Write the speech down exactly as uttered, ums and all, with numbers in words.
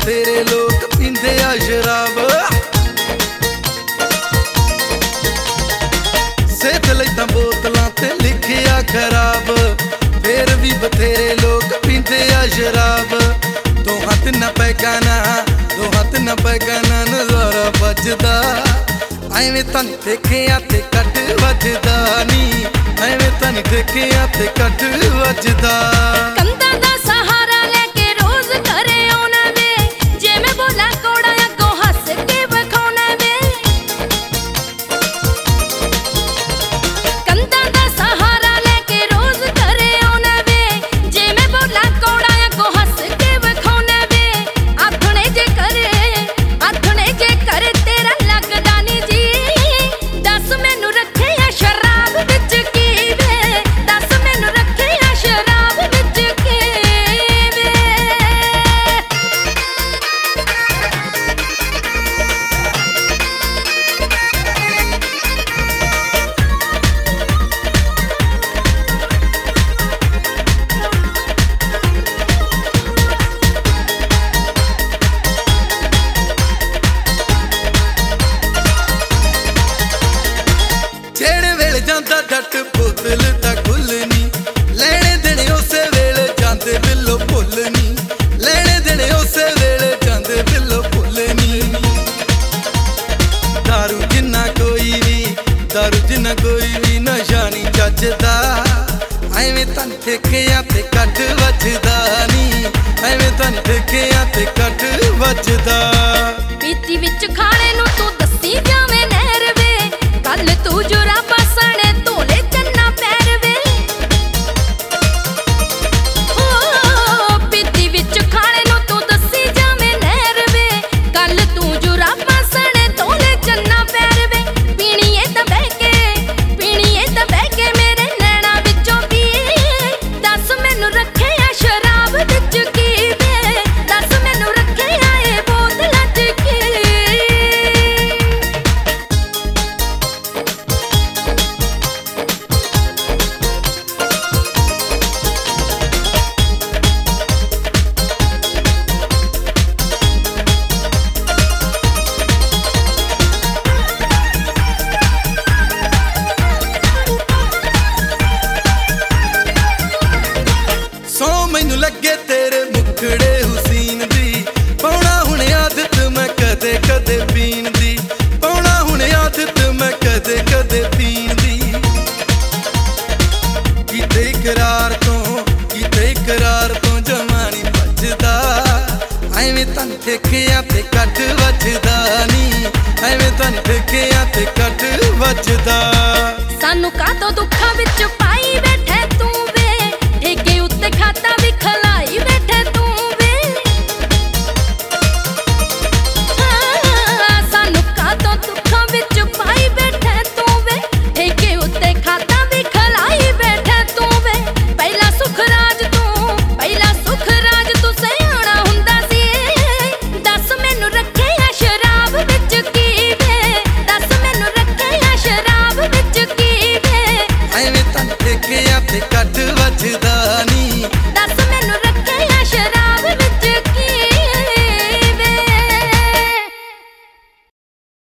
बथेरे लोग पींदे आ शराब। सेहत लई तां बोतलां ते लिखिया खराब, फिर भी बथेरे लोग पींदे आ शराब। दो हाथ न पैगाना दो हाथ न पैगाना नजारा बजदा, ऐवें तां देखिया ते कट वजदा नी, ऐवें तां देखिया ते कट वजदा। कंधां दा सहारा लेके रोज घरे आउणा वे, जे मैं बोला कोड़ा अगों हस के विखाउणा वे। कंधां दा सहारा लेके रोज घरे आउणा वे, जे मैं बोला कोड़ा अगों हस के विखाउणा वे। आखणे जे करे आखणे जे करे तेरा लगदा नी जी, दस मैनू रखिया शराब विच की वे, दस मैनू रखिया शराब विच की वे। जेड़े वेले जांदा डट बोतल दा खुलनी, लेने देने उसे वेले जांदे बिल्लो भुलनी, लेने देने उसे वेले जांदे बिल्लो भुलनी। दारू जिन्ना कोई भी दारू जिन्ना कोई भी नशा नी जचदा, ऐवें तां देखिया ते कट वजदा नी, ऐवें तां देखिया ते कट वजदा। पीती विच खाने नू तू दसी जावें नहर वे, कल तू जुराबा सने धोले चन्ना पैर वे। ओ पीती विच खाने नू तू दसी जावें नहर वे, कल तू जुराबा सने धोले चन्ना पैर वे। पीणीए तां बह के पीणीए तां बह के मेरे नैना विचों पी, दस मैनू रखिया शराब विच की वे, दस मैनू रखिया ए बोतलां च की। सौ मैनू लगे तेरे मुखड़े हुसीन दी, पौना हुण आदत मैं कदे कदे पीन दी, पौना हुण आदत मैं कदे कदे पीन दी। कीते इकरार तो कीते इकरार तो जमानी बचदा, ऐवें तां देखिया ते कट वजदा नी, ऐवें तां देखिया ते कट वजदा। सानू कातों दुखां विच